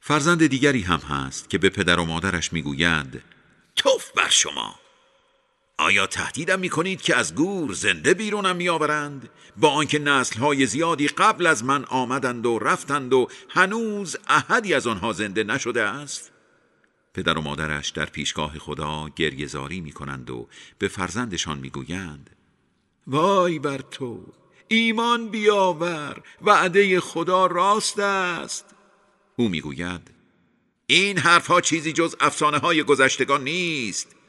فرزند دیگری هم هست که به پدر و مادرش میگوید توف بر شما، آیا تهدیدم میکنید که از گور زنده بیرونم میآورند، با آنکه نسل‌های زیادی قبل از من آمدند و رفتند و هنوز احدی از آنها زنده نشده است؟ پدر و مادرش در پیشگاه خدا گریه‌زاری میکنند و به فرزندشان میگویند وای بر تو، ایمان بیاور، وعده خدا راست است. او میگوید این حرفها چیزی جز افسانه‌های گذشتگان نیست.